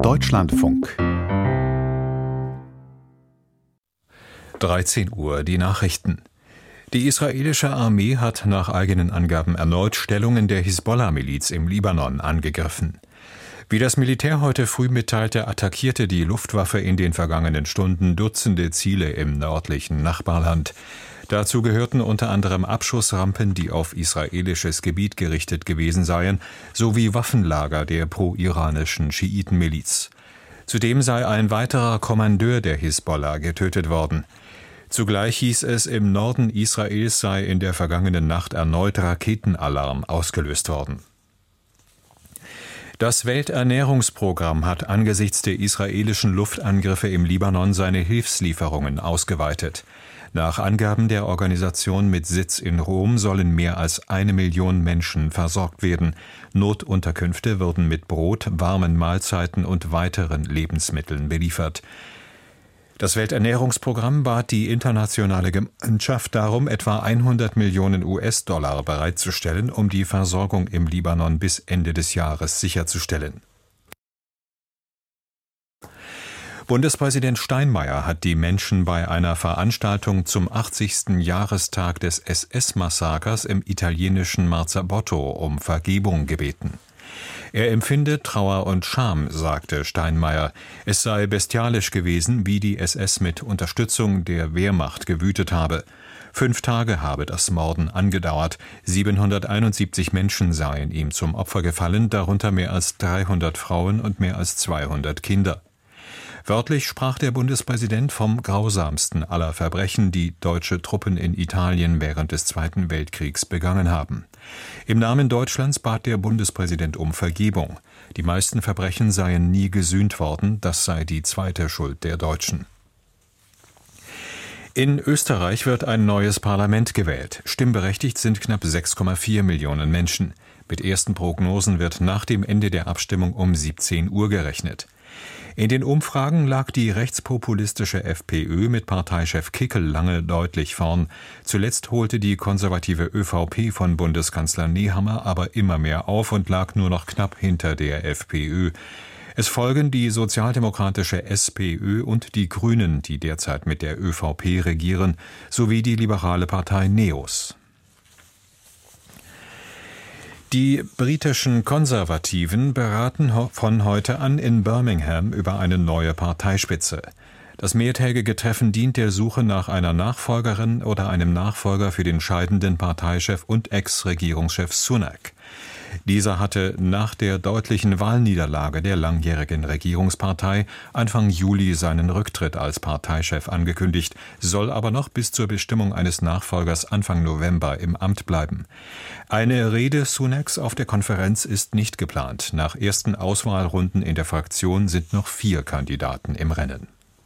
Deutschlandfunk. 13 Uhr, die Nachrichten. Die israelische Armee hat nach eigenen Angaben erneut Stellungen der Hisbollah-Miliz im Libanon angegriffen. Wie das Militär heute früh mitteilte, attackierte die Luftwaffe in den vergangenen Stunden Dutzende Ziele im nördlichen Nachbarland. Dazu gehörten unter anderem Abschussrampen, die auf israelisches Gebiet gerichtet gewesen seien, sowie Waffenlager der pro-iranischen Schiitenmiliz. Zudem sei ein weiterer Kommandeur der Hisbollah getötet worden. Zugleich hieß es, im Norden Israels sei in der vergangenen Nacht erneut Raketenalarm ausgelöst worden. Das Welternährungsprogramm hat angesichts der israelischen Luftangriffe im Libanon seine Hilfslieferungen ausgeweitet. Nach Angaben der Organisation mit Sitz in Rom sollen mehr als 1 Million Menschen versorgt werden. Notunterkünfte würden mit Brot, warmen Mahlzeiten und weiteren Lebensmitteln beliefert. Das Welternährungsprogramm bat die internationale Gemeinschaft darum, etwa 100 Millionen US-Dollar bereitzustellen, um die Versorgung im Libanon bis Ende des Jahres sicherzustellen. Bundespräsident Steinmeier hat die Menschen bei einer Veranstaltung zum 80. Jahrestag des SS-Massakers im italienischen Marzabotto um Vergebung gebeten. Er empfinde Trauer und Scham, sagte Steinmeier. Es sei bestialisch gewesen, wie die SS mit Unterstützung der Wehrmacht gewütet habe. 5 Tage habe das Morden angedauert. 771 Menschen seien ihm zum Opfer gefallen, darunter mehr als 300 Frauen und mehr als 200 Kinder. Wörtlich sprach der Bundespräsident vom grausamsten aller Verbrechen, die deutsche Truppen in Italien während des Zweiten Weltkriegs begangen haben. Im Namen Deutschlands bat der Bundespräsident um Vergebung. Die meisten Verbrechen seien nie gesühnt worden, das sei die zweite Schuld der Deutschen. In Österreich wird ein neues Parlament gewählt. Stimmberechtigt sind knapp 6,4 Millionen Menschen. Mit ersten Prognosen wird nach dem Ende der Abstimmung um 17 Uhr gerechnet. In den Umfragen lag die rechtspopulistische FPÖ mit Parteichef Kickl lange deutlich vorn. Zuletzt holte die konservative ÖVP von Bundeskanzler Nehammer aber immer mehr auf und lag nur noch knapp hinter der FPÖ. Es folgen die sozialdemokratische SPÖ und die Grünen, die derzeit mit der ÖVP regieren, sowie die liberale Partei NEOS. Die britischen Konservativen beraten von heute an in Birmingham über eine neue Parteispitze. Das mehrtägige Treffen dient der Suche nach einer Nachfolgerin oder einem Nachfolger für den scheidenden Parteichef und Ex-Regierungschef Sunak. Dieser hatte nach der deutlichen Wahlniederlage der langjährigen Regierungspartei Anfang Juli seinen Rücktritt als Parteichef angekündigt, soll aber noch bis zur Bestimmung eines Nachfolgers Anfang November im Amt bleiben. Eine Rede Sunaks auf der Konferenz ist nicht geplant. Nach ersten Auswahlrunden in der Fraktion sind noch 4 Kandidaten im Rennen.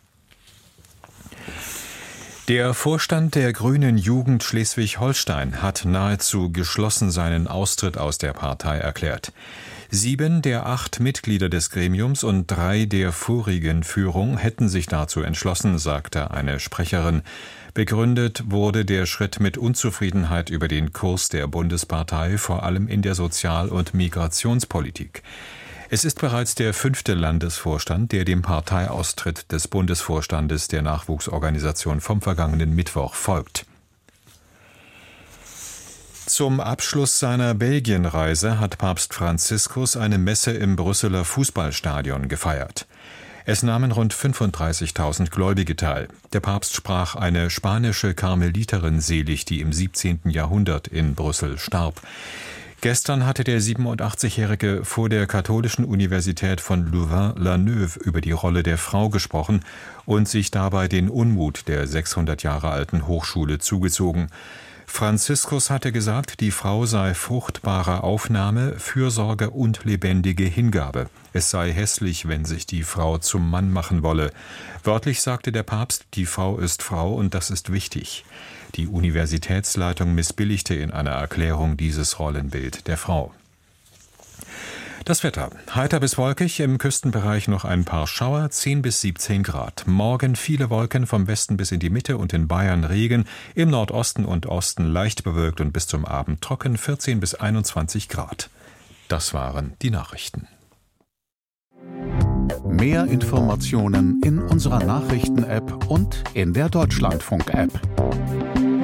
Der Vorstand der Grünen Jugend Schleswig-Holstein hat nahezu geschlossen seinen Austritt aus der Partei erklärt. 7 der 8 Mitglieder des Gremiums und 3 der vorigen Führung hätten sich dazu entschlossen, sagte eine Sprecherin. Begründet wurde der Schritt mit Unzufriedenheit über den Kurs der Bundespartei, vor allem in der Sozial- und Migrationspolitik. Es ist bereits der 5. Landesvorstand, der dem Parteiaustritt des Bundesvorstandes der Nachwuchsorganisation vom vergangenen Mittwoch folgt. Zum Abschluss seiner Belgienreise hat Papst Franziskus eine Messe im Brüsseler Fußballstadion gefeiert. Es nahmen rund 35.000 Gläubige teil. Der Papst sprach eine spanische Karmeliterin selig, die im 17. Jahrhundert in Brüssel starb. Gestern hatte der 87-Jährige vor der Katholischen Universität von Louvain-la-Neuve über die Rolle der Frau gesprochen und sich dabei den Unmut der 600 Jahre alten Hochschule zugezogen. Franziskus hatte gesagt, die Frau sei fruchtbare Aufnahme, Fürsorge und lebendige Hingabe. Es sei hässlich, wenn sich die Frau zum Mann machen wolle. Wörtlich sagte der Papst, die Frau ist Frau und das ist wichtig. Die Universitätsleitung missbilligte in einer Erklärung dieses Rollenbild der Frau. Das Wetter. Heiter bis wolkig, im Küstenbereich noch ein paar Schauer, 10 bis 17 Grad. Morgen viele Wolken vom Westen bis in die Mitte und in Bayern Regen, im Nordosten und Osten leicht bewölkt und bis zum Abend trocken, 14 bis 21 Grad. Das waren die Nachrichten. Mehr Informationen in unserer Nachrichten-App und in der Deutschlandfunk-App.